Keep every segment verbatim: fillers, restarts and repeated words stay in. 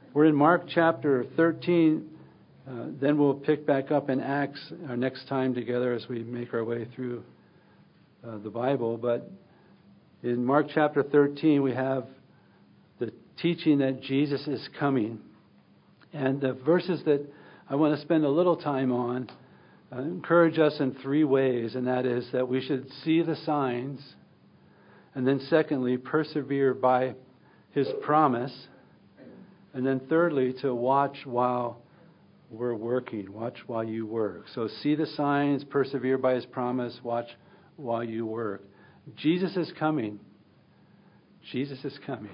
We're in Mark chapter thirteen. Uh, then we'll pick back up in Acts our next time together as we make our way through uh, the Bible. But in Mark chapter thirteen, we have the teaching that Jesus is coming. And the verses that I want to spend a little time on uh, encourage us in three ways. And that is that we should see the signs. And then secondly, persevere by His promise. And then thirdly, to watch while we're working. Watch while you work. So see the signs, persevere by His promise, watch while you work. Jesus is coming. Jesus is coming.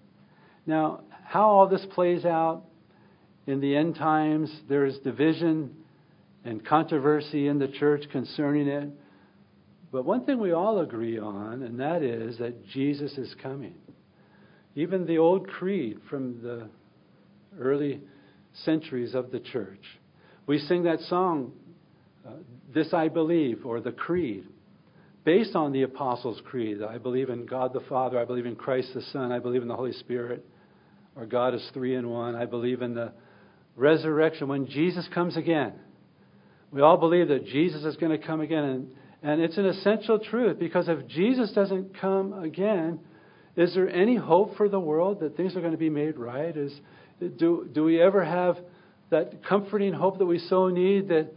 Now, how all this plays out in the end times, there is division and controversy in the church concerning it. But one thing we all agree on, and that is that Jesus is coming. Even the old creed from the early centuries of the church. We sing that song, uh, This I Believe, or the Creed, based on the Apostles' Creed. I believe in God the Father. I believe in Christ the Son. I believe in the Holy Spirit. Our God is three in one. I believe in the resurrection when Jesus comes again. We all believe that Jesus is going to come again. And, and it's an essential truth, because if Jesus doesn't come again, is there any hope for the world that things are going to be made right? Is Do, do we ever have that comforting hope that we so need, that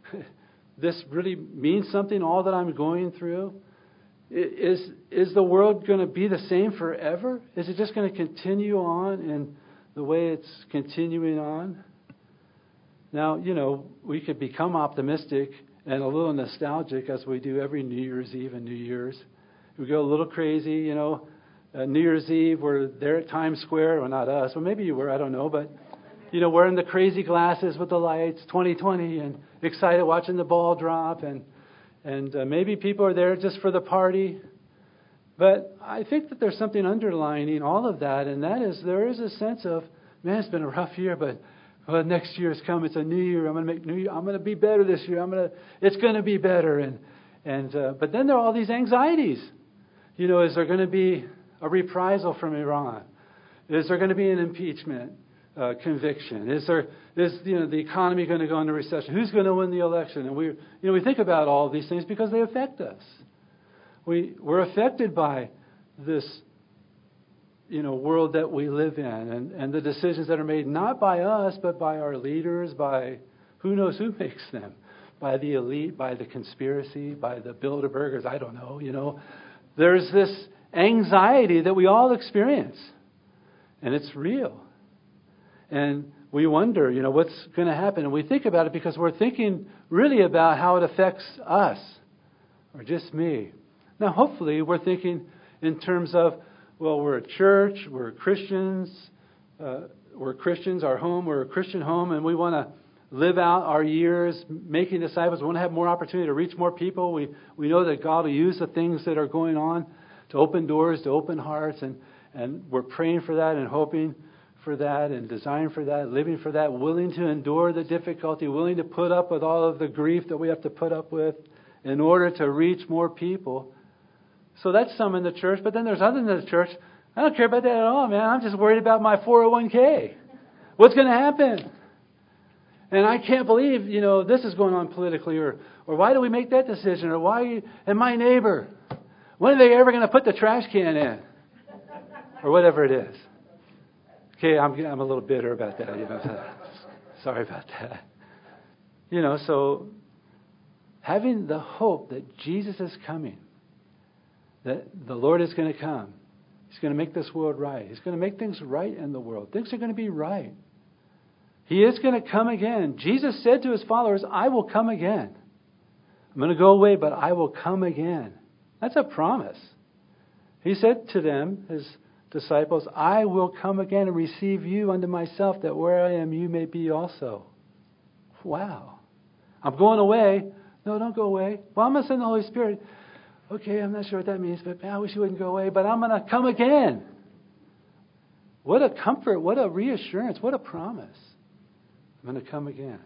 this really means something, all that I'm going through? Is, is the world going to be the same forever? Is it just going to continue on in the way it's continuing on? Now, you know, we could become optimistic and a little nostalgic, as we do every New Year's Eve and New Year's. We go a little crazy, you know. Uh, New Year's Eve, we're there at Times Square. Well, not us. Well, maybe you were. I don't know. But, you know, wearing the crazy glasses with the lights, twenty twenty, and excited watching the ball drop. And, and uh, maybe people are there just for the party. But I think that there's something underlining all of that. And that is, there is a sense of, man, it's been a rough year, but well, next year's come. It's a new year. I'm going to make new year. I'm going to be better this year. I'm going to, it's going to be better. And, and, uh, but then there are all these anxieties. You know, is there going to be a reprisal from Iran? Is there going to be an impeachment uh, conviction? Is there is you know the economy going to go into recession? Who's going to win the election? And we you know we think about all these things because they affect us. We we're affected by this you know world that we live in, and, and the decisions that are made not by us but by our leaders, by who knows who makes them, by the elite, by the conspiracy, by the Bilderbergers. I don't know. You know, there's this anxiety that we all experience. And it's real. And we wonder, you know, what's going to happen. And we think about it because we're thinking really about how it affects us, or just me. Now, hopefully, we're thinking in terms of, well, we're a church, we're Christians, uh, we're Christians, our home, we're a Christian home, and we want to live out our years making disciples. We want to have more opportunity to reach more people. We, we know that God will use the things that are going on to open doors, to open hearts, and, and we're praying for that and hoping for that and desiring for that, living for that, willing to endure the difficulty, willing to put up with all of the grief that we have to put up with in order to reach more people. So that's some in the church, but then there's others in the church. I don't care about that at all, man. I'm just worried about my four oh one k. What's going to happen? And I can't believe, you know, this is going on politically, or or why do we make that decision, or why, and my neighbor, when are they ever going to put the trash can in? Or whatever it is. Okay, I'm I'm a little bitter about that. You know, sorry about that. You know, so having the hope that Jesus is coming, that the Lord is going to come, He's going to make this world right. He's going to make things right in the world. Things are going to be right. He is going to come again. Jesus said to His followers, I will come again. I'm going to go away, but I will come again. That's a promise. He said to them, His disciples, I will come again and receive you unto myself, that where I am, you may be also. Wow. I'm going away. No, don't go away. Well, I'm going to send the Holy Spirit. Okay, I'm not sure what that means, but man, I wish you wouldn't go away, but I'm going to come again. What a comfort, what a reassurance, what a promise. I'm going to come again.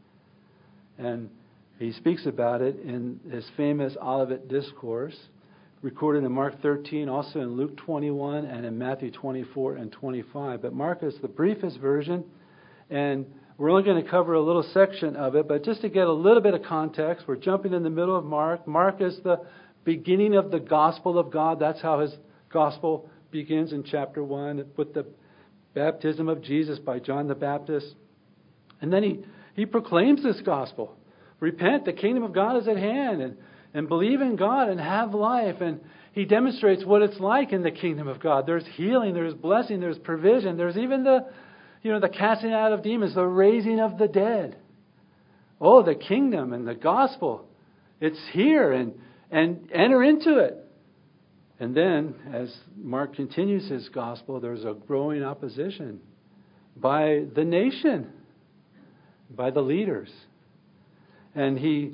And he speaks about it in his famous Olivet Discourse. recorded in Mark thirteen, also in Luke twenty-one, and in Matthew twenty-four and twenty-five. But Mark is the briefest version, and we're only going to cover a little section of it. But just to get a little bit of context, we're jumping in the middle of Mark. Mark is the beginning of the gospel of God. That's how his gospel begins in chapter one with the baptism of Jesus by John the Baptist. And then he, he proclaims this gospel. Repent, the kingdom of God is at hand, and, and believe in God and have life. And he demonstrates what it's like in the kingdom of God. There's healing, there's blessing, there's provision. There's even the, you know, the casting out of demons, the raising of the dead. Oh, the kingdom and the gospel. It's here, and, and enter into it. And then, as Mark continues his gospel, there's a growing opposition by the nation, by the leaders. And he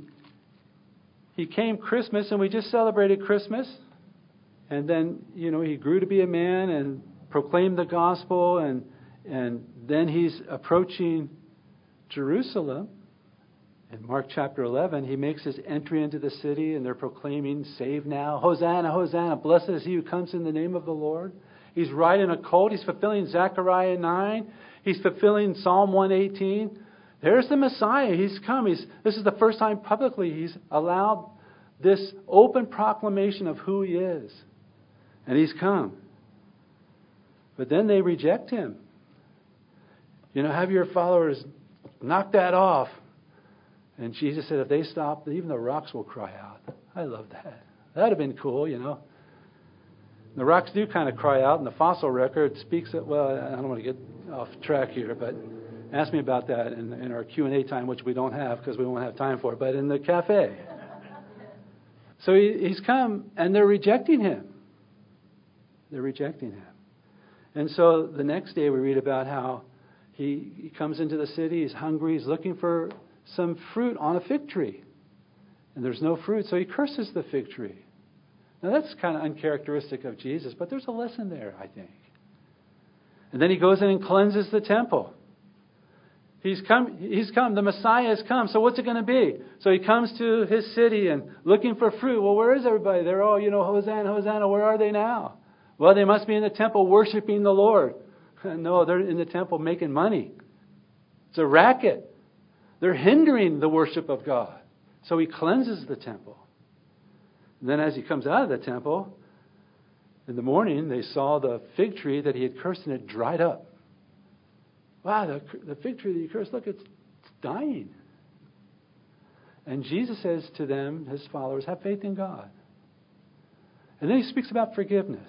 he came Christmas, and we just celebrated Christmas. And then, you know, he grew to be a man and proclaimed the gospel. And, and then he's approaching Jerusalem. In Mark chapter eleven, he makes his entry into the city, and they're proclaiming, "Save now, Hosanna, Hosanna, blessed is he who comes in the name of the Lord." He's riding a colt. He's fulfilling Zechariah nine. He's fulfilling Psalm one eighteen. There's the Messiah. He's come. He's, this is the first time publicly he's allowed this open proclamation of who he is. And he's come. But then they reject him. You know, have your followers knock that off. And Jesus said, if they stop, even the rocks will cry out. I love that. That would have been cool, you know. The rocks do kind of cry out, and the fossil record speaks of, well, I don't want to get off track here, but ask me about that in, in our Q and A time, which we don't have because we won't have time for it, but in the cafe. So he, he's come, and they're rejecting him. They're rejecting him. And so the next day we read about how he, he comes into the city, he's hungry, he's looking for some fruit on a fig tree. And there's no fruit, so he curses the fig tree. Now that's kind of uncharacteristic of Jesus, but there's a lesson there, I think. And then he goes in and cleanses the temple. He's come, he's come, the Messiah has come, so what's it going to be? So he comes to his city and looking for fruit. Well, where is everybody? They're all, you know, Hosanna, Hosanna, where are they now? Well, they must be in the temple worshiping the Lord. No, they're in the temple making money. It's a racket. They're hindering the worship of God. So he cleanses the temple. And then as he comes out of the temple, in the morning, they saw the fig tree that he had cursed, and it dried up. Wow, the, the fig tree that you cursed, look, it's, it's dying. And Jesus says to them, his followers, have faith in God. And then he speaks about forgiveness.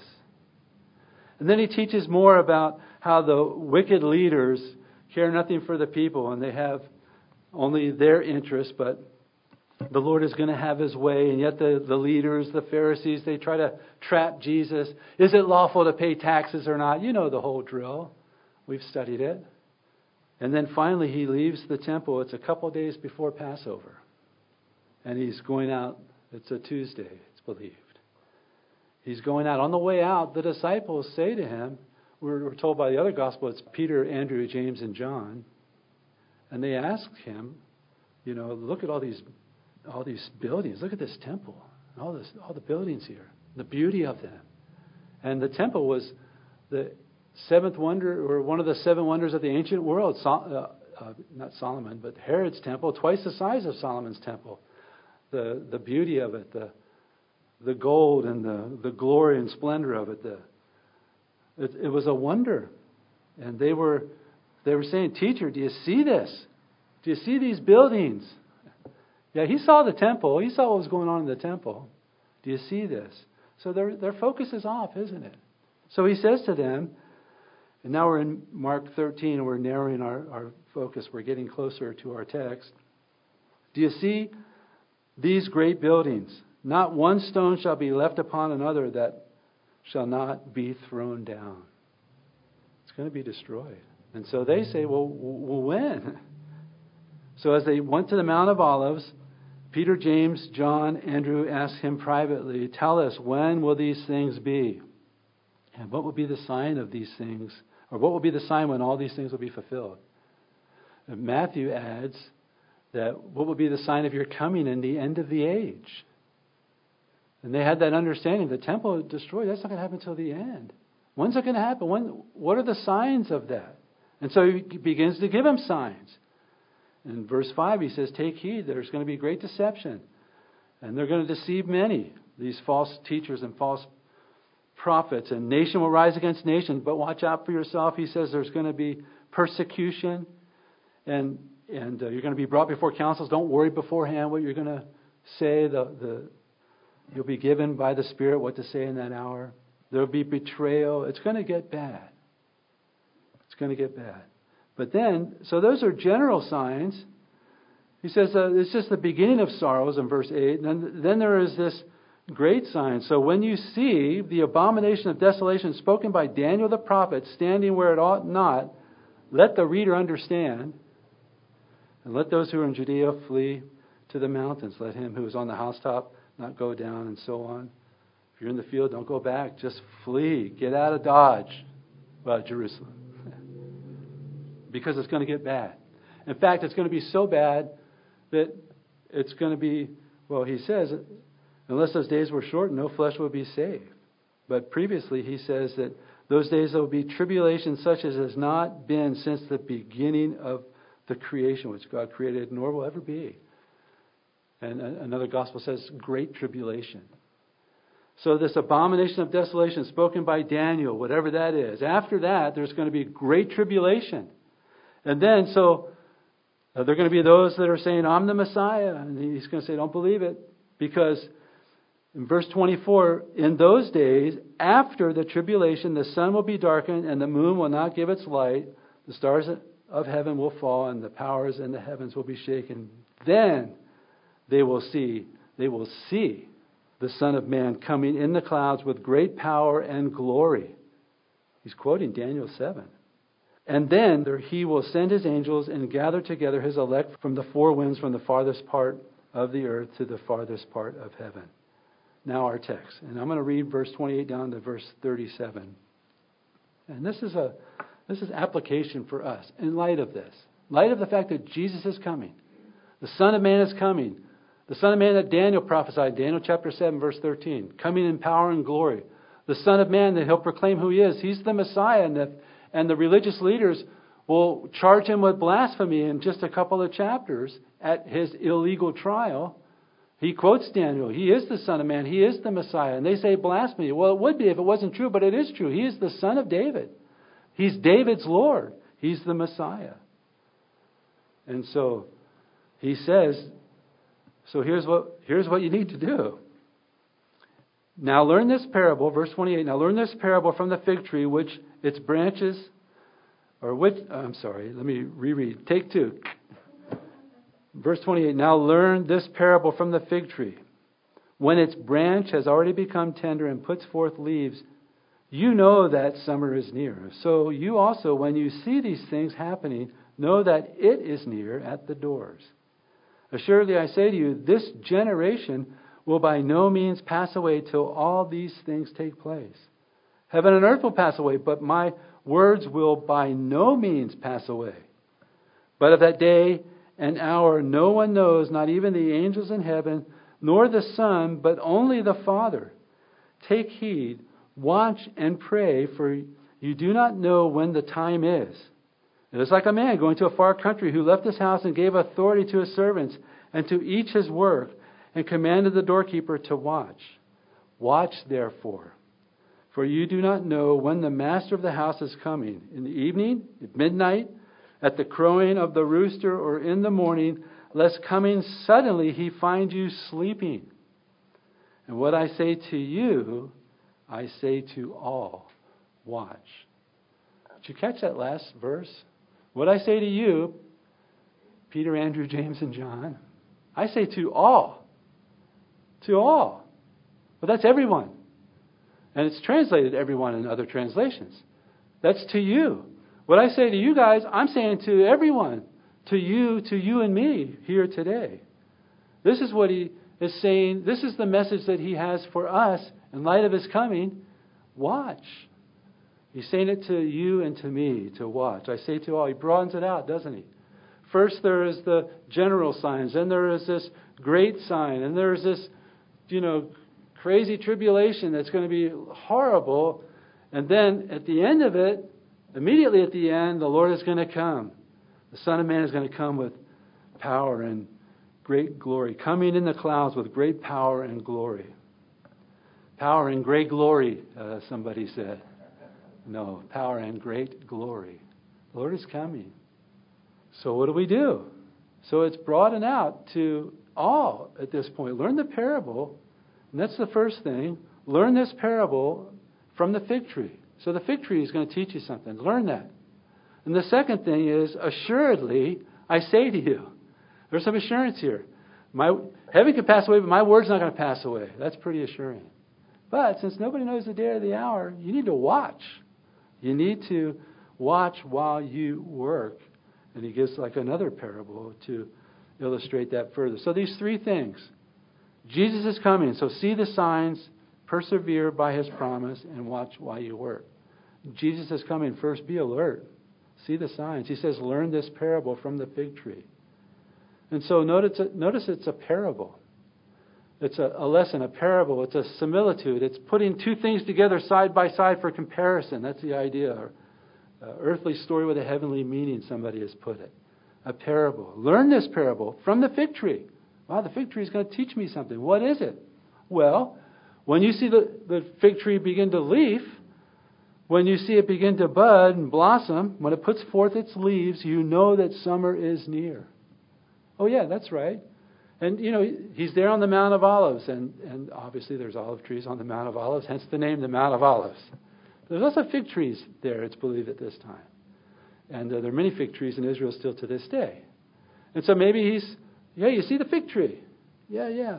And then he teaches more about how the wicked leaders care nothing for the people, and they have only their interests, but the Lord is going to have his way. And yet the, the leaders, the Pharisees, they try to trap Jesus. Is it lawful to pay taxes or not? You know the whole drill. We've studied it. And then finally he leaves the temple. It's a couple of days before Passover. And he's going out. It's a Tuesday, it's believed. He's going out. On the way out, the disciples say to him, we're, we're told by the other gospel, it's Peter, Andrew, James, and John. And they ask him, you know, look at all these all these buildings. Look at this temple. All this, all the buildings here. The beauty of them. And the temple was the seventh wonder, or one of the seven wonders of the ancient world. So, uh, uh, not Solomon, but Herod's temple, twice the size of Solomon's temple. The the beauty of it, the the gold and the, the glory and splendor of it. The it, it was a wonder. And they were they were saying, teacher, do you see this? Do you see these buildings? Yeah, he saw the temple. He saw what was going on in the temple. Do you see this? So their their focus is off, isn't it? So he says to them, and now we're in Mark thirteen, and we're narrowing our, our focus. We're getting closer to our text. Do you see these great buildings? Not one stone shall be left upon another that shall not be thrown down. It's going to be destroyed. And so they say, well, well when? So as they went to the Mount of Olives, Peter, James, John, Andrew asked him privately, tell us, when will these things be? And what will be the sign of these things? Or what will be the sign when all these things will be fulfilled? And Matthew adds that what will be the sign of your coming and the end of the age? And they had that understanding. The temple destroyed. That's not going to happen until the end. When's it going to happen? When? What are the signs of that? And so he begins to give them signs. In verse five, he says, take heed. There's going to be great deception. And they're going to deceive many, these false teachers and false prophets. And nation will rise against nation. But watch out for yourself. He says there's going to be persecution. And and uh, you're going to be brought before councils. Don't worry beforehand what you're going to say. The, the You'll be given by the Spirit what to say in that hour. There'll be betrayal. It's going to get bad. It's going to get bad. But then, so those are general signs. He says uh, it's just the beginning of sorrows in verse eight. And then, then there is this great sign. So when you see the abomination of desolation spoken by Daniel the prophet standing where it ought not, let the reader understand. And let those who are in Judea flee to the mountains. Let him who is on the housetop not go down, and so on. If you're in the field, don't go back. Just flee. Get out of Dodge. Well, Jerusalem. Because it's going to get bad. In fact, it's going to be so bad that it's going to be, well, he says, unless those days were shortened, no flesh will be saved. But previously, he says that those days there will be tribulation such as has not been since the beginning of the creation, which God created, nor will ever be. And another gospel says great tribulation. So this abomination of desolation spoken by Daniel, whatever that is. After that, there's going to be great tribulation. And then, so uh, there are going to be those that are saying, I'm the Messiah. And he's going to say, don't believe it. Because in verse twenty-four, in those days, after the tribulation, the sun will be darkened and the moon will not give its light. The stars of heaven will fall and the powers in the heavens will be shaken. Then They will see, they will see the Son of Man coming in the clouds with great power and glory. He's quoting Daniel seven. And then there he will send his angels and gather together his elect from the four winds, from the farthest part of the earth to the farthest part of heaven. Now our text. And I'm going to read verse twenty-eight down to verse thirty-seven. And this is a this is application for us in light of this. In light of the fact that Jesus is coming. The Son of Man is coming. The Son of Man that Daniel prophesied, Daniel chapter seven, verse thirteen, coming in power and glory. The Son of Man that he'll proclaim who he is. He's the Messiah, and the, and the religious leaders will charge him with blasphemy in just a couple of chapters at his illegal trial. He quotes Daniel. He is the Son of Man. He is the Messiah. And they say blasphemy. Well, it would be if it wasn't true, but it is true. He is the Son of David. He's David's Lord. He's the Messiah. And so he says, So here's what here's what you need to do. Now learn this parable, verse twenty-eight. Now learn this parable from the fig tree, which its branches, or which, I'm sorry, let me reread. Take two. Verse twenty-eight. Now learn this parable from the fig tree. When its branch has already become tender and puts forth leaves, you know that summer is near. So you also, when you see these things happening, know that it is near at the doors. Assuredly, I say to you, this generation will by no means pass away till all these things take place. Heaven and earth will pass away, but my words will by no means pass away. But of that day and hour no one knows, not even the angels in heaven, nor the Son, but only the Father. Take heed, watch and pray, for you do not know when the time is. It is like a man going to a far country who left his house and gave authority to his servants and to each his work and commanded the doorkeeper to watch. Watch therefore, for you do not know when the master of the house is coming, in the evening, at midnight, at the crowing of the rooster, or in the morning, lest coming suddenly he find you sleeping. And what I say to you, I say to all, watch. Did you catch that last verse? What I say to you, Peter, Andrew, James, and John, I say to all. To all. Well, that's everyone. And it's translated everyone in other translations. That's to you. What I say to you guys, I'm saying to everyone. To you, to you and me here today. This is what he is saying. This is the message that he has for us in light of his coming. Watch. He's saying it to you and to me to watch. I say to all. He broadens it out, doesn't he? First there is the general signs. Then there is this great sign. And there is this, you know, crazy tribulation that's going to be horrible. And then at the end of it, immediately at the end, the Lord is going to come. The Son of Man is going to come with power and great glory, coming in the clouds with great power and glory. Power and great glory, uh, somebody said. No, power and great glory. The Lord is coming. So what do we do? So it's broadened out to all at this point. Learn the parable, and that's the first thing. Learn this parable from the fig tree. So the fig tree is going to teach you something. Learn that. And the second thing is, assuredly, I say to you. There's some assurance here. My heaven can pass away, but my word's not going to pass away. That's pretty assuring. But since nobody knows the day or the hour, you need to watch. You need to watch while you work. And he gives like another parable to illustrate that further. So these three things. Jesus is coming. So see the signs, persevere by his promise, and watch while you work. Jesus is coming. First, be alert. See the signs. He says, learn this parable from the fig tree. And so notice, notice it's a parable. It's a, a lesson, a parable. It's a similitude. It's putting two things together side by side for comparison. That's the idea. Uh, earthly story with a heavenly meaning, somebody has put it. A parable. Learn this parable from the fig tree. Wow, the fig tree is going to teach me something. What is it? Well, when you see the, the fig tree begin to leaf, when you see it begin to bud and blossom, when it puts forth its leaves, you know that summer is near. Oh yeah, that's right. And, you know, he's there on the Mount of Olives. And, and obviously there's olive trees on the Mount of Olives, hence the name the Mount of Olives. There's also fig trees there, it's believed, at this time. And uh, there are many fig trees in Israel still to this day. And so maybe he's, yeah, you see the fig tree. Yeah, yeah.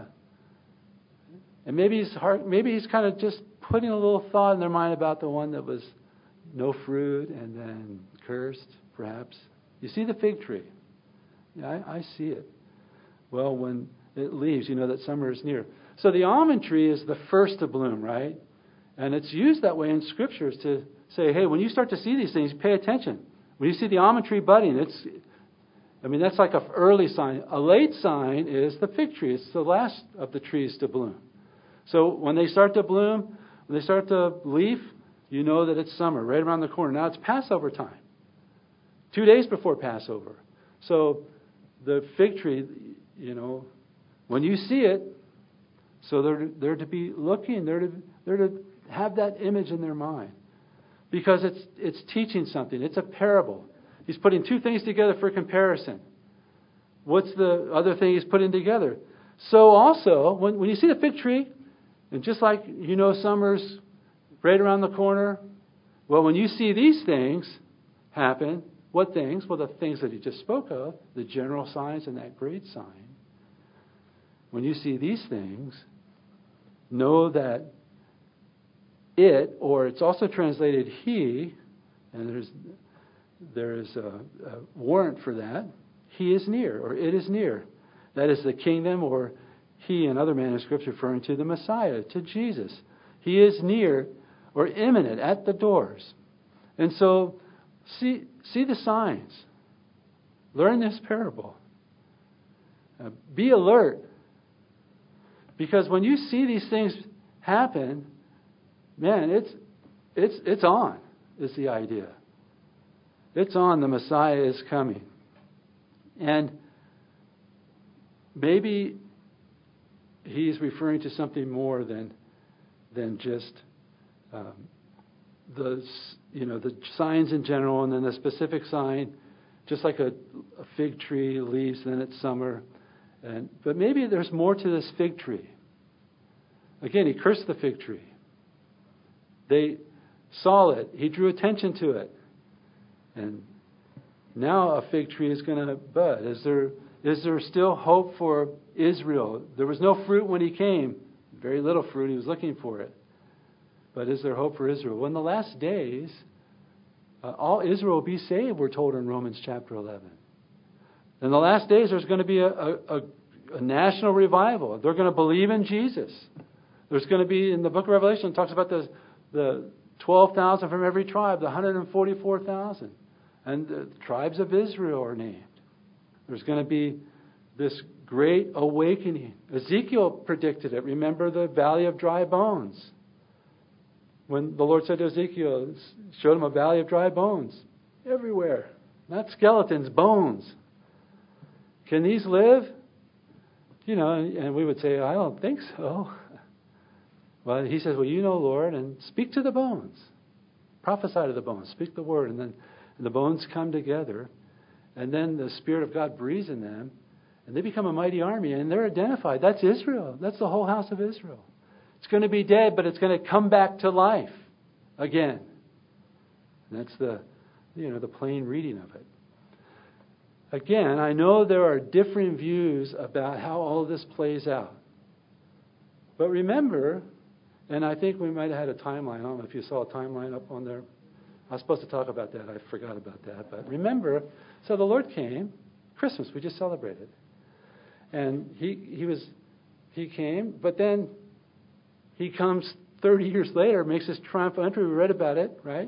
And maybe he's hard, maybe he's kind of just putting a little thought in their mind about the one that was no fruit and then cursed, perhaps. You see the fig tree. Yeah, I, I see it. Well, when it leaves, you know that summer is near. So the almond tree is the first to bloom, right? And it's used that way in scriptures to say, hey, when you start to see these things, pay attention. When you see the almond tree budding, it's, I mean, that's like an early sign. A late sign is the fig tree. It's the last of the trees to bloom. So when they start to bloom, when they start to leaf, you know that it's summer, right around the corner. Now it's Passover time, two days before Passover. So the fig tree, you know, when you see it, so they're, they're to be looking, they're to, they're to have that image in their mind. Because it's it's teaching something. It's a parable. He's putting two things together for comparison. What's the other thing he's putting together? So also, when, when you see the fig tree, and just like you know summer's right around the corner, well, when you see these things happen, what things? Well, the things that he just spoke of, the general signs and that great sign. When you see these things, know that it, or it's also translated he, and there's there's a, a warrant for that. He is near, or it is near. That is the kingdom, or he in other manuscripts referring to the Messiah, to Jesus. He is near, or imminent, at the doors. And so, see see the signs. Learn this parable. Uh, be alert, because when you see these things happen, man, it's it's it's on, is the idea. It's on, the Messiah is coming. And maybe he's referring to something more than than just um, the you know the signs in general, and then the specific sign, just like a, a fig tree leaves, then it's summer. And but maybe there's more to this fig tree. Again, he cursed the fig tree. They saw it. He drew attention to it. And now a fig tree is going to bud. Is there is there still hope for Israel? There was no fruit when he came. Very little fruit. He was looking for it. But is there hope for Israel? Well, in the last days, uh, all Israel will be saved, we're told in Romans chapter eleven. In the last days, there's going to be a, a, a national revival. They're going to believe in Jesus. There's going to be, in the book of Revelation, it talks about the the twelve thousand from every tribe, the one hundred forty-four thousand. And the tribes of Israel are named. There's going to be this great awakening. Ezekiel predicted it. Remember the valley of dry bones. When the Lord said to Ezekiel, showed him a valley of dry bones everywhere. Not skeletons, bones. Can these live? You know, and we would say, I don't think so. Well, he says, well, you know, Lord, and speak to the bones. Prophesy to the bones. Speak the word. And then and the bones come together. And then the Spirit of God breathes in them. And they become a mighty army. And they're identified. That's Israel. That's the whole house of Israel. It's going to be dead, but it's going to come back to life again. And that's the, you know, the plain reading of it. Again, I know there are different views about how all of this plays out. But remember, and I think we might have had a timeline. I don't know if you saw a timeline up on there. I was supposed to talk about that. I forgot about that. But remember, so the Lord came. Christmas, we just celebrated. And he he was he came, but then he comes thirty years later, makes his triumphal entry. We read about it, right?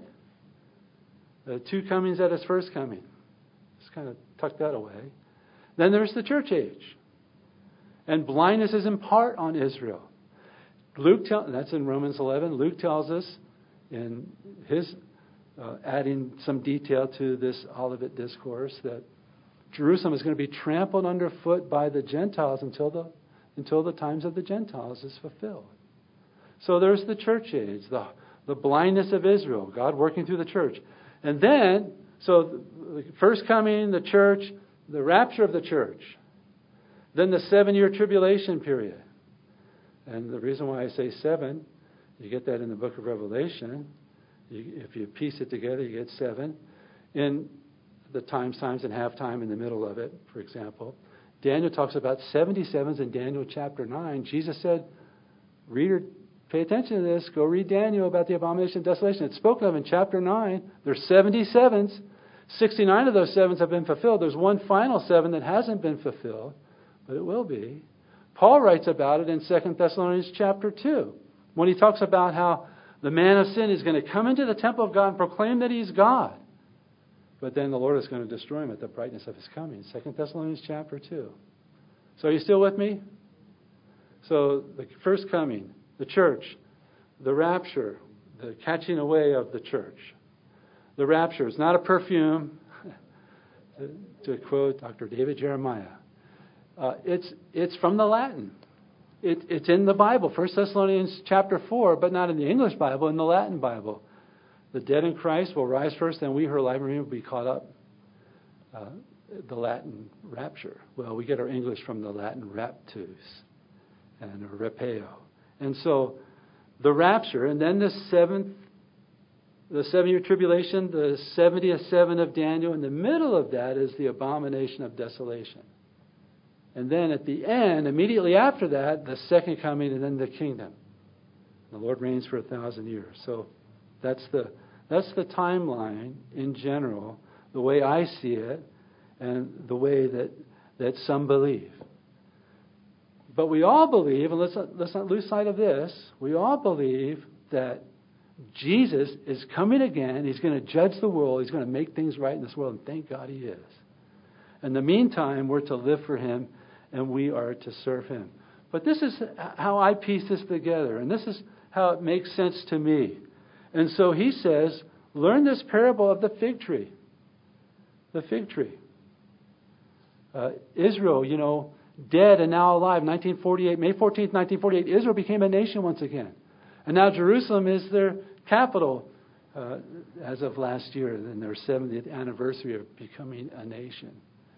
The two comings at his first coming. Just kind of tuck that away. Then there's the church age. And blindness is in part on Israel. Luke tell, that's in Romans eleven. Luke tells us in his uh, adding some detail to this Olivet discourse that Jerusalem is going to be trampled underfoot by the Gentiles until the until the times of the Gentiles is fulfilled. So there's the church age, the the blindness of Israel, God working through the church. And then, so the first coming, the church, the rapture of the church. Then the seven-year tribulation period. And the reason why I say seven, you get that in the book of Revelation. You, if you piece it together, you get seven. In the times, times, and half time in the middle of it, for example. Daniel talks about seventy-sevens in Daniel chapter nine. Jesus said, reader, pay attention to this. Go read Daniel about the abomination of desolation. It's spoken of in chapter nine. There's seventy-sevens. sixty-nine of those sevens have been fulfilled. There's one final seven that hasn't been fulfilled, but it will be. Paul writes about it in Second Thessalonians chapter two, when he talks about how the man of sin is going to come into the temple of God and proclaim that he's God. But then the Lord is going to destroy him at the brightness of his coming. Second Thessalonians chapter two. So are you still with me? So the first coming, the church, the rapture, the catching away of the church. The rapture is not a perfume, to, to quote Doctor David Jeremiah. Uh, it's it's from the Latin. It, it's in the Bible, First Thessalonians chapter four, but not in the English Bible, in the Latin Bible. The dead in Christ will rise first, then we who are alive and remain will be caught up. Uh, the Latin rapture. Well, we get our English from the Latin raptus and repeo. And so the rapture, and then the seventh, the seven-year tribulation, the seventieth seven of Daniel. In the middle of that is the abomination of desolation. And then at the end, immediately after that, the second coming and then the kingdom. The Lord reigns for a thousand years. So that's the that's the timeline in general, the way I see it, and the way that, that some believe. But we all believe, and let's not, let's not lose sight of this, we all believe that Jesus is coming again. He's going to judge the world. He's going to make things right in this world, and thank God he is. In the meantime, we're to live for him, and we are to serve him. But this is how I piece this together, and this is how it makes sense to me. And so he says, learn this parable of the fig tree. The fig tree. Uh, Israel, you know, dead and now alive. nineteen forty-eight, May fourteenth, nineteen forty-eight, Israel became a nation once again. And now Jerusalem is their capital uh, as of last year, in their seventieth anniversary of becoming a nation.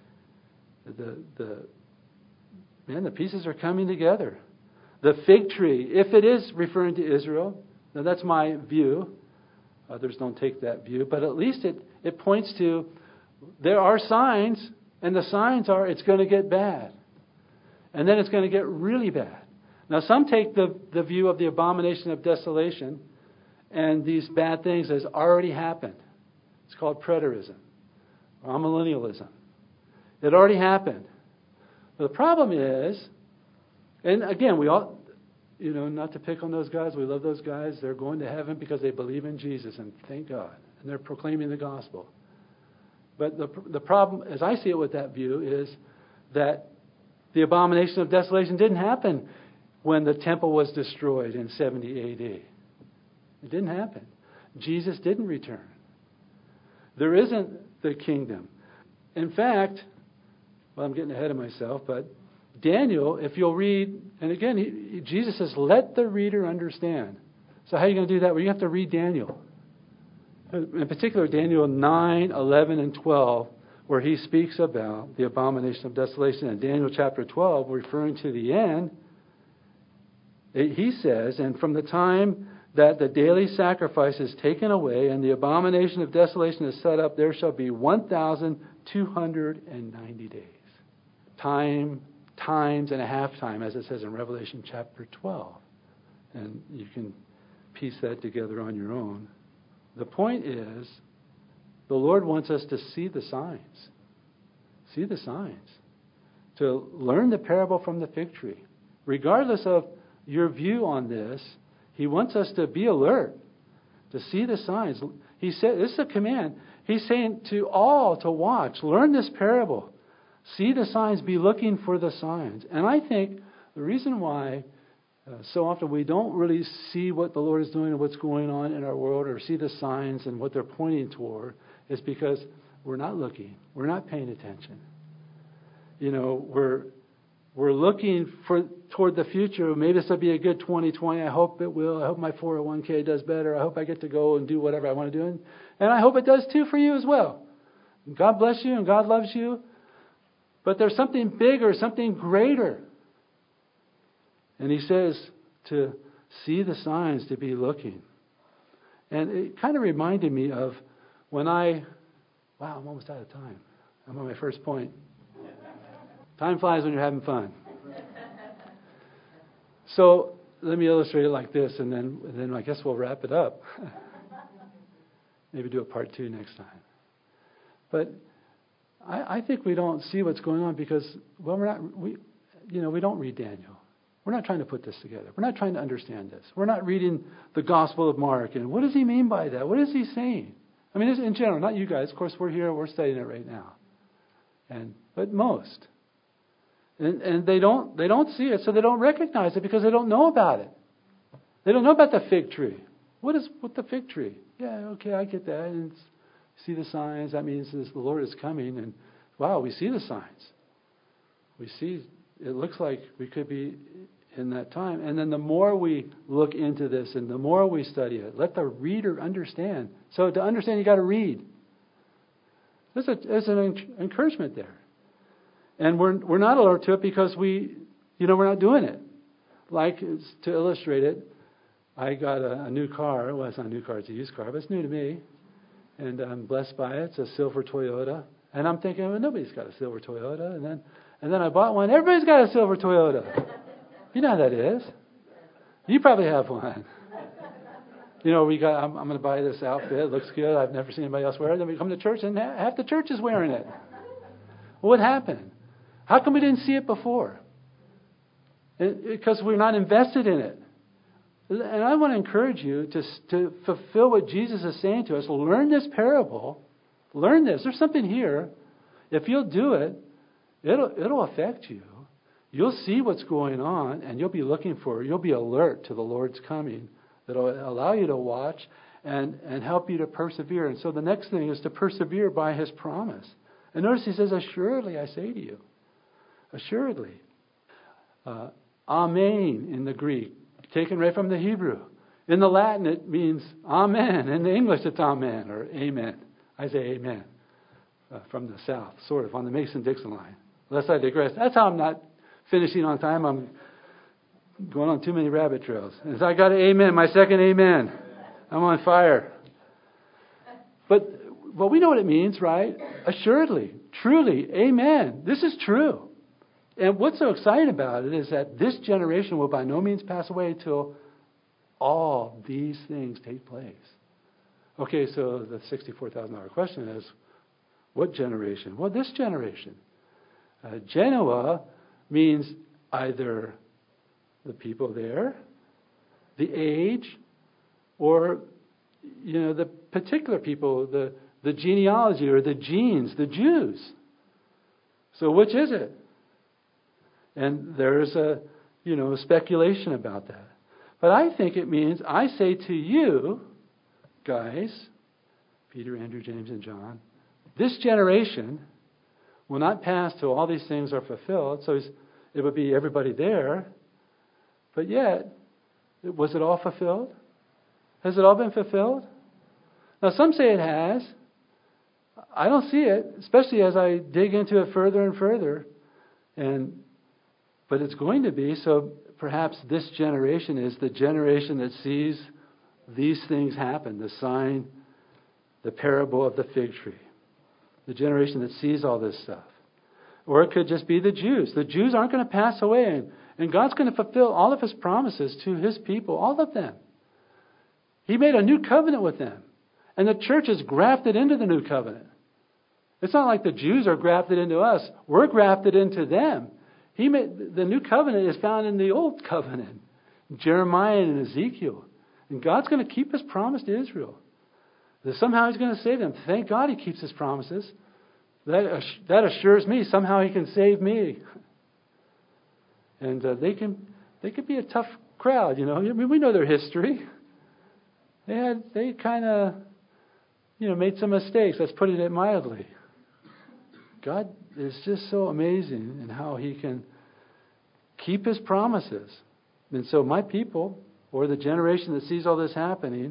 The the man, the pieces are coming together. The fig tree, if it is referring to Israel, now that's my view. Others don't take that view, but at least it, it points to there are signs, and the signs are it's going to get bad. And then it's going to get really bad. Now some take the, the view of the abomination of desolation and these bad things as already happened. It's called preterism or amillennialism. It already happened. But the problem is, and again, we all, you know, not to pick on those guys. We love those guys. They're going to heaven because they believe in Jesus, and thank God. And they're proclaiming the gospel. But the the problem, as I see it with that view, is that The abomination of desolation didn't happen when the temple was destroyed in seventy A D. It didn't happen. Jesus didn't return. There isn't the kingdom. In fact, well, I'm getting ahead of myself, but Daniel, if you'll read, and again, he, Jesus says, let the reader understand. So how are you going to do that? Well, you have to read Daniel. In particular, Daniel nine, eleven, and twelve, where he speaks about the abomination of desolation. In Daniel chapter twelve, referring to the end, he says, and from the time that the daily sacrifice is taken away and the abomination of desolation is set up, there shall be one thousand two hundred ninety days. Time, times and a half time, as it says in Revelation chapter twelve. And you can piece that together on your own. The point is, the Lord wants us to see the signs. See the signs. To learn the parable from the fig tree. Regardless of your view on this, He wants us to be alert, to see the signs. He said, this is a command. He's saying to all to watch, learn this parable. See the signs, be looking for the signs. And I think the reason why uh, so often we don't really see what the Lord is doing and what's going on in our world, or see the signs and what they're pointing toward, is because we're not looking. We're not paying attention. You know, we're we're looking for toward the future. Maybe this will be a good twenty twenty. I hope it will. I hope my four oh one k does better. I hope I get to go and do whatever I want to do. And, and I hope it does too for you as well. God bless you and God loves you. But there's something bigger, something greater. And He says to see the signs, to be looking. And it kind of reminded me of when I, wow, I'm almost out of time. I'm on my first point. Time flies when you're having fun. So let me illustrate it like this, and then, and then I guess we'll wrap it up. Maybe do a part two next time. But I, I think we don't see what's going on because, well, we're not, we, you know, we don't read Daniel. We're not trying to put this together. We're not trying to understand this. We're not reading the Gospel of Mark. And what does he mean by that? What is he saying? I mean, in general, not you guys. Of course, we're here. We're studying it right now. And but most. And, and they don't they don't see it, so they don't recognize it because they don't know about it. They don't know about the fig tree. What is what the fig tree? Yeah, okay, I get that. And see the signs. That means this, the Lord is coming. And wow, we see the signs. We see, it looks like we could be in that time. And then the more we look into this and the more we study it, let the reader understand. So to understand, you got to read. There's, a, there's an encouragement there. And we're we're not alert to it because we, you know, we're not doing it. Like, to illustrate it, I got a, a new car. Well, it's not a new car, it's a used car, but it's new to me. And I'm blessed by it. It's a silver Toyota. And I'm thinking, well, nobody's got a silver Toyota. And then and then I bought one. Everybody's got a silver Toyota. You know how that is. You probably have one. You know, we got. I'm, I'm going to buy this outfit. It looks good. I've never seen anybody else wear it. Then we come to church and half the church is wearing it. What happened? How come we didn't see it before? It, because we're not invested in it. And I want to encourage you to, to fulfill what Jesus is saying to us. Learn this parable. Learn this. There's something here. If you'll do it, it'll, it'll affect you. You'll see what's going on, and you'll be looking for it. You'll be alert to the Lord's coming. That'll allow you to watch and, and help you to persevere. And so the next thing is to persevere by His promise. And notice He says, assuredly, I say to you. Assuredly. Uh, amen in the Greek, taken right from the Hebrew. In the Latin, it means amen. In the English, it's amen or amen. I say amen uh, from the south, sort of, on the Mason-Dixon line. Lest I digress. That's how I'm not finishing on time. I'm going on too many rabbit trails. And so I got an amen, my second amen. I'm on fire. But well, we know what it means, right? Assuredly, truly, amen. This is true. And what's so exciting about it is that this generation will by no means pass away until all these things take place. Okay, so the sixty-four thousand dollars question is, what generation? Well, this generation. Uh, Genoa means either the people there, the age, or, you know, the particular people, the, the genealogy or the genes, the Jews. So which is it? And there's a, you know, speculation about that. But I think it means, I say to you, guys, Peter, Andrew, James, and John, this generation will not pass till all these things are fulfilled. So it would be everybody there. But yet, was it all fulfilled? Has it all been fulfilled? Now, some say it has. I don't see it, especially as I dig into it further and further. And but it's going to be. So perhaps this generation is the generation that sees these things happen. The sign, the parable of the fig tree. The generation that sees all this stuff. Or it could just be the Jews. The Jews aren't going to pass away. And, and God's going to fulfill all of His promises to His people. All of them. He made a new covenant with them. And the church is grafted into the new covenant. It's not like the Jews are grafted into us. We're grafted into them. He made, the new covenant is found in the old covenant. Jeremiah and Ezekiel. And God's going to keep His promise to Israel. That somehow He's going to save them. Thank God He keeps His promises. That, that assures me somehow He can save me. And uh, they can they could be a tough crowd, you know. I mean, we know their history. They had they kind of, you know, made some mistakes. Let's put it mildly. God is just so amazing in how He can keep His promises. And so my people, or the generation that sees all this happening,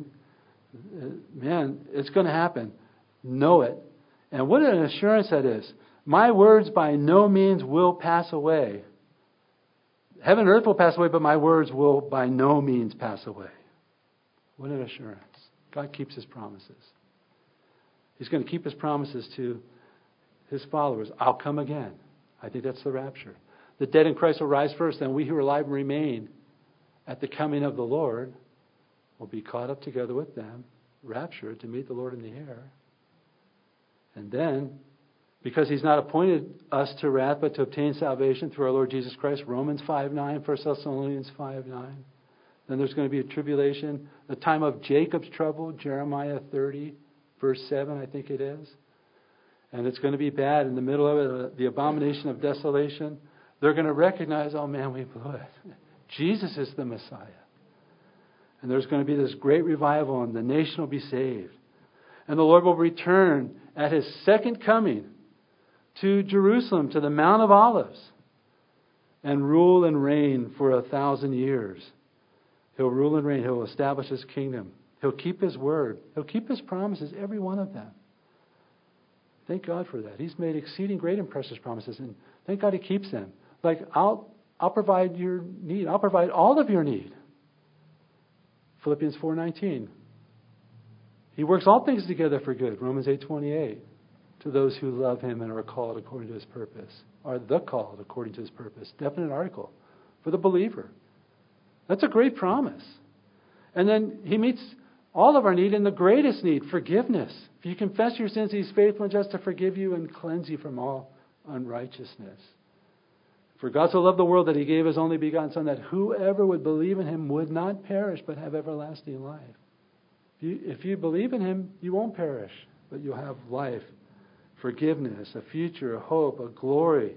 man, it's going to happen. Know it. And what an assurance that is. My words by no means will pass away. Heaven and earth will pass away, but my words will by no means pass away. What an assurance. God keeps His promises. He's going to keep His promises to His followers. I'll come again. I think that's the rapture. The dead in Christ will rise first, and we who are alive and remain at the coming of the Lord will be caught up together with them, raptured, to meet the Lord in the air. And then, because He's not appointed us to wrath, but to obtain salvation through our Lord Jesus Christ, Romans five nine, First Thessalonians five nine. Then there's going to be a tribulation, the time of Jacob's trouble, Jeremiah thirty, verse seven, I think it is. And it's going to be bad in the middle of it, the abomination of desolation. They're going to recognize, oh man, we blew it. Jesus is the Messiah. And there's going to be this great revival, and the nation will be saved. And the Lord will return at His second coming to Jerusalem, to the Mount of Olives, and rule and reign for a thousand years. He'll rule and reign. He'll establish His kingdom. He'll keep His word. He'll keep His promises, every one of them. Thank God for that. He's made exceeding great and precious promises, and thank God He keeps them. Like, I'll I'll provide your need. I'll provide all of your need. Philippians four nineteen. He works all things together for good. Romans eight twenty-eight. To those who love Him and are called according to His purpose. Are the called according to His purpose. Definite article. For the believer. That's a great promise. And then He meets all of our need in the greatest need, forgiveness. If you confess your sins, He's faithful and just to forgive you and cleanse you from all unrighteousness. For God so loved the world that He gave His only begotten Son, that whoever would believe in Him would not perish, but have everlasting life. If you, if you believe in Him, you won't perish, but you'll have life, forgiveness, a future, a hope, a glory.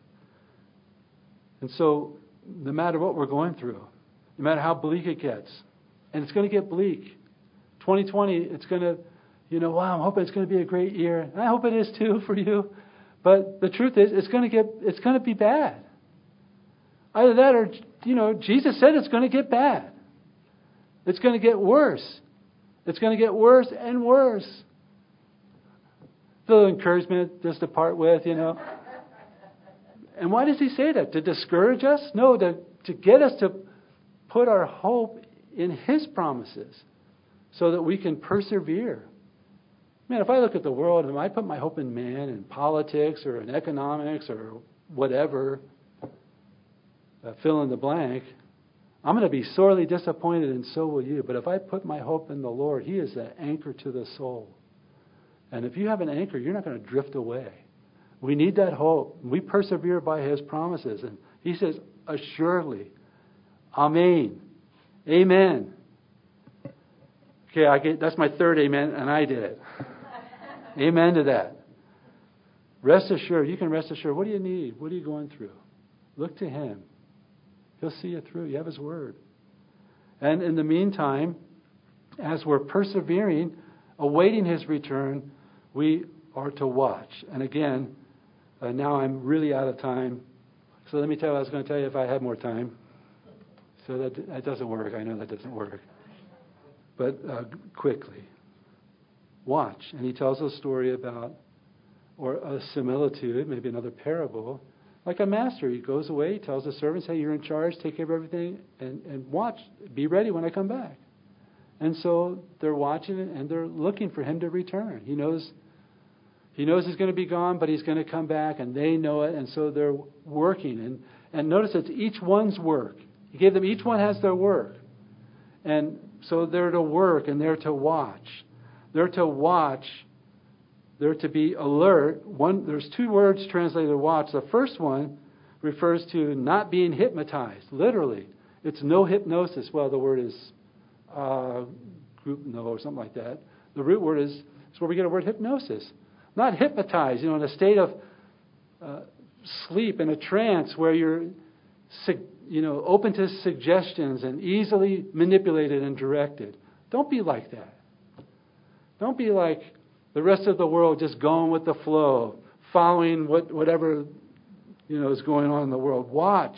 And so, no matter what we're going through, no matter how bleak it gets, and it's going to get bleak. twenty twenty, it's going to, you know, wow, I'm hoping it's going to be a great year. And I hope it is too for you. But the truth is, it's going to get, it's going to be bad. Either that or, you know, Jesus said it's going to get bad. It's going to get worse. It's going to get worse and worse. A little encouragement just to part with, you know. And why does He say that? To discourage us? No, to, to get us to put our hope in His promises so that we can persevere. Man, if I look at the world and I put my hope in man and politics or in economics or whatever, uh, fill in the blank, I'm going to be sorely disappointed, and so will you. But if I put my hope in the Lord, He is the anchor to the soul. And if you have an anchor, you're not going to drift away. We need that hope. We persevere by His promises. And He says, assuredly, Amen. Amen. Okay, I get, that's my third amen, and I did it. Amen to that. Rest assured. You can rest assured. What do you need? What are you going through? Look to Him. He'll see you through. You have His Word. And in the meantime, as we're persevering, awaiting His return, we are to watch. And again, uh, now I'm really out of time. So let me tell you, I was going to tell you if I had more time. So that, that doesn't work. I know that doesn't work. But uh, quickly, watch. And he tells a story about, or a similitude, maybe another parable, like a master. He goes away, he tells the servants, hey, you're in charge, take care of everything, and, and watch. Be ready when I come back. And so they're watching it, and they're looking for him to return. He knows he knows he's going to be gone, but he's going to come back, and they know it, and so they're working. And, and notice it's each one's work. He gave them, each one has their work. And so they're to work, and they're to watch. They're to watch. They're to be alert. One, there's two words translated watch. The first one refers to not being hypnotized, literally. It's no hypnosis. Well, the word is uh, group no or something like that. The root word is, is where we get the word hypnosis. Not hypnotized, you know, in a state of uh, sleep, in a trance where you're, you know, open to suggestions and easily manipulated and directed. Don't be like that. Don't be like the rest of the world, just going with the flow, following what whatever, you know, is going on in the world. Watch.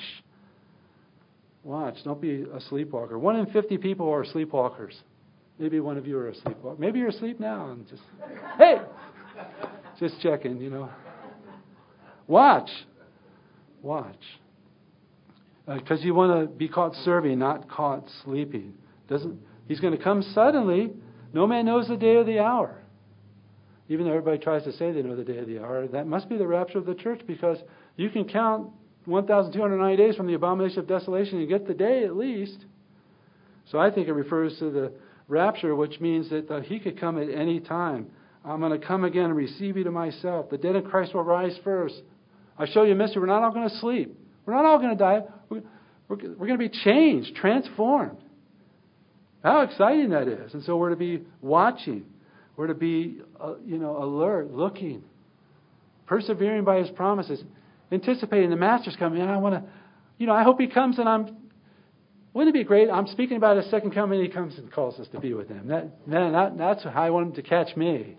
Watch. Don't be a sleepwalker. One in fifty people are sleepwalkers. Maybe one of you are a sleepwalker. Maybe you're asleep now and just, hey, just checking, you know. Watch. Watch. Because uh, you want to be caught serving, not caught sleeping. Doesn't He's going to come suddenly. No man knows the day or the hour. Even though everybody tries to say they know the day or the hour, that must be the rapture of the church, because you can count one thousand two hundred ninety days from the abomination of desolation and get the day at least. So I think it refers to the rapture, which means that uh, He could come at any time. I'm going to come again and receive you to myself. The dead in Christ will rise first. I show you a mystery. We're not all going to sleep. We're not all going to die. We're, we're, we're going to be changed, transformed. How exciting that is. And so we're to be watching. We're to be, uh, you know, alert, looking, persevering by His promises, anticipating the Master's coming. And I want to, you know, I hope He comes and I'm, wouldn't it be great? I'm speaking about His second coming and He comes and calls us to be with Him. That, man, that, that's how I want Him to catch me.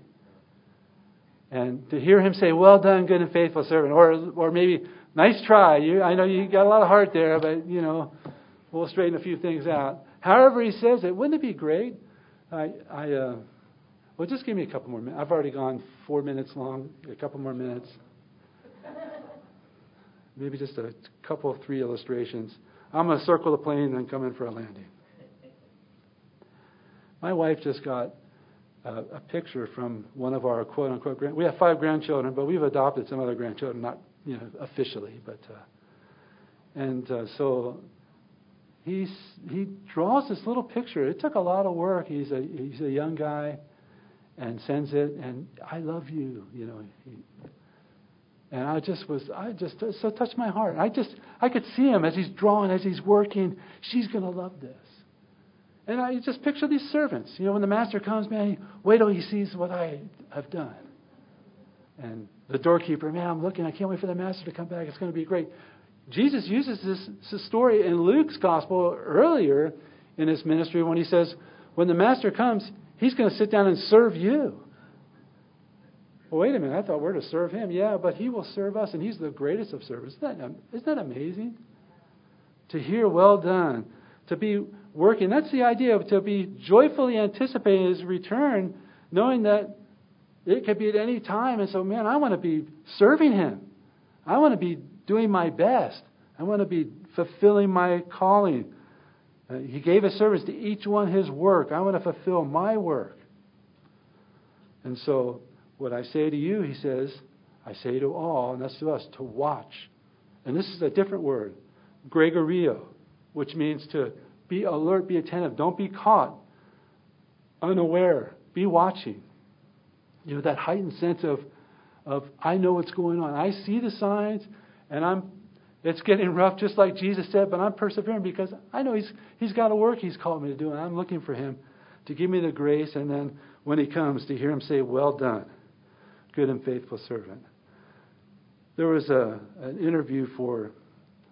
And to hear Him say, well done, good and faithful servant. Or or maybe, nice try. You, I know you got a lot of heart there, but, you know, we'll straighten a few things out. However He says it, wouldn't it be great? I, I uh, well, just give me a couple more minutes. I've already gone four minutes long. A couple more minutes. Maybe just a couple, three illustrations. I'm going to circle the plane and then come in for a landing. My wife just got uh, a picture from one of our quote-unquote grand. We have five grandchildren, but we've adopted some other grandchildren, not you know officially, but uh, and uh, so he's he draws this little picture. It took a lot of work. He's a he's a young guy, and sends it. And I love you, you know. He, And I just was, I just, it so touched my heart. I just, I could see him as he's drawing, as he's working. She's going to love this. And I just picture these servants. You know, when the Master comes, man, wait till he sees what I have done. And the doorkeeper, man, I'm looking. I can't wait for the Master to come back. It's going to be great. Jesus uses this, this story in Luke's gospel earlier in his ministry when he says, when the Master comes, he's going to sit down and serve you. Well, wait a minute. I thought we're to serve him. Yeah, but he will serve us, and he's the greatest of servants. Isn't that, isn't that amazing? To hear, well done. To be working. That's the idea of to be joyfully anticipating his return, knowing that it could be at any time. And so, man, I want to be serving him. I want to be doing my best. I want to be fulfilling my calling. Uh, he gave his servants to each one his work. I want to fulfill my work. And so, what I say to you, he says, I say to all, and that's to us, to watch. And this is a different word, gregorio, which means to be alert, be attentive. Don't be caught unaware. Be watching. You know, that heightened sense of, of I know what's going on. I see the signs, and I'm. It's getting rough, just like Jesus said, but I'm persevering because I know he's he's got a work he's called me to do, and I'm looking for him to give me the grace, and then when he comes, to hear him say, well done, good and faithful servant. There was a an interview for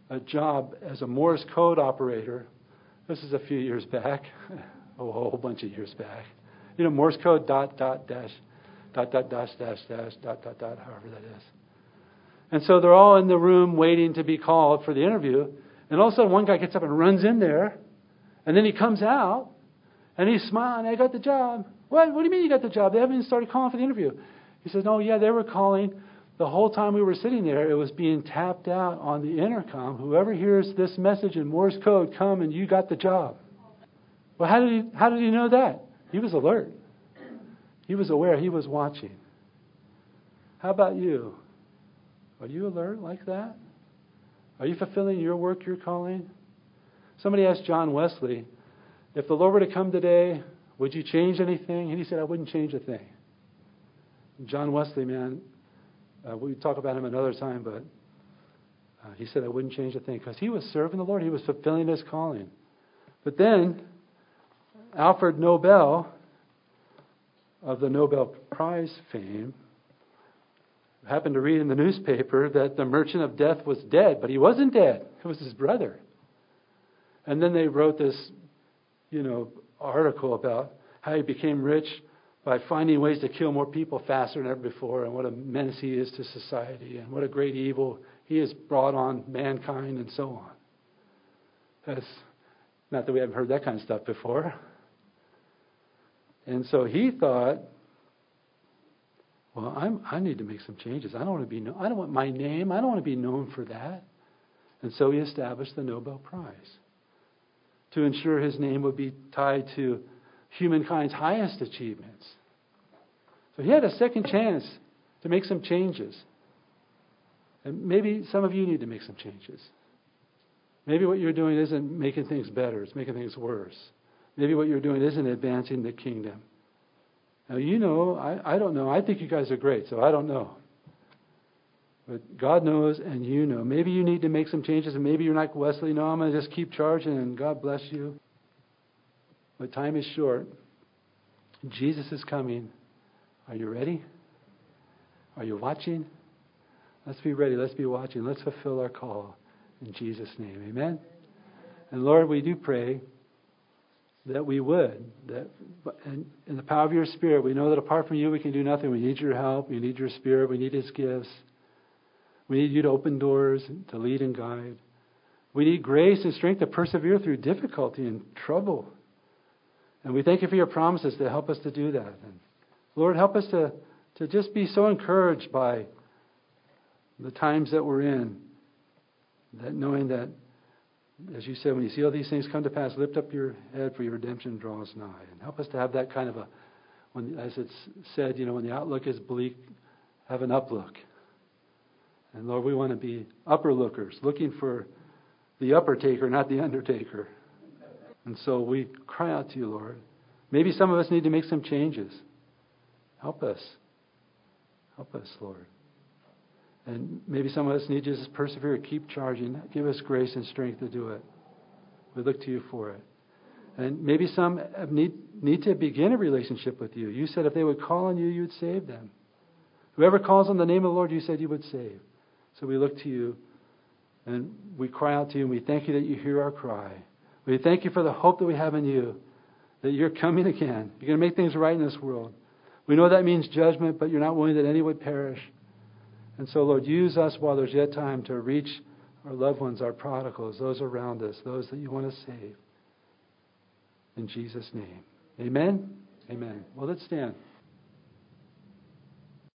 a job as a Morse code operator. This is a few years back, oh, a whole bunch of years back. You know, Morse code, dot, dot, dash, dot, dot, dash, dash, dash, dot, dot, dot, however that is. And so they're all in the room waiting to be called for the interview. And all of a sudden, one guy gets up and runs in there. And then he comes out, and he's smiling. I got the job. What? What do you mean you got the job? They haven't even started calling for the interview. He says, no, yeah, they were calling. The whole time we were sitting there, it was being tapped out on the intercom. Whoever hears this message in Morse code, come and you got the job. Well, how did he, how did he know that? He was alert. He was aware. He was watching. How about you? Are you alert like that? Are you fulfilling your work, your calling? Somebody asked John Wesley, if the Lord were to come today, would you change anything? And he said, I wouldn't change a thing. John Wesley, man, uh, we talk about him another time, but uh, he said, I wouldn't change a thing because he was serving the Lord. He was fulfilling his calling. But then, Alfred Nobel, of the Nobel Prize fame, happened to read in the newspaper that the merchant of death was dead, but he wasn't dead. It was his brother. And then they wrote this, you know, article about how he became rich by finding ways to kill more people faster than ever before, and what a menace he is to society, and what a great evil he has brought on mankind, and so on. That's not that we haven't heard that kind of stuff before. And so he thought, well, I'm, I need to make some changes. I don't want to be. I don't want my name. I don't want to be known for that. And so he established the Nobel Prize to ensure his name would be tied to humankind's highest achievements. So he had a second chance to make some changes. And maybe some of you need to make some changes. Maybe what you're doing isn't making things better. It's making things worse. Maybe what you're doing isn't advancing the kingdom. Now, you know, I, I don't know. I think you guys are great, so I don't know. But God knows and you know. Maybe you need to make some changes, and maybe you're like Wesley. No, I'm going to just keep charging, and God bless you. But time is short. Jesus is coming. Are you ready? Are you watching? Let's be ready. Let's be watching. Let's fulfill our call in Jesus' name. Amen? And Lord, we do pray that we would. That in, in the power of your Spirit, we know that apart from you, we can do nothing. We need your help. We need your Spirit. We need His gifts. We need you to open doors, to lead and guide. We need grace and strength to persevere through difficulty and trouble. And we thank you for your promises to help us to do that. And Lord, help us to, to just be so encouraged by the times that we're in, that knowing that, as you said, when you see all these things come to pass, lift up your head, for your redemption draws nigh. And help us to have that kind of a, when, as it's said, you know, when the outlook is bleak, have an uplook. And Lord, we want to be upper lookers, looking for the upper taker, not the undertaker. And so we cry out to you, Lord. Maybe some of us need to make some changes. Help us. Help us, Lord. And maybe some of us need to just persevere, keep charging. Give us grace and strength to do it. We look to you for it. And maybe some need, need to begin a relationship with you. You said if they would call on you, you would save them. Whoever calls on the name of the Lord, you said you would save. So we look to you, and we cry out to you, and we thank you that you hear our cry. We thank you for the hope that we have in you, that you're coming again. You're going to make things right in this world. We know that means judgment, but you're not willing that any would perish. And so, Lord, use us while there's yet time to reach our loved ones, our prodigals, those around us, those that you want to save. In Jesus' name. Amen? Amen. Well, let's stand.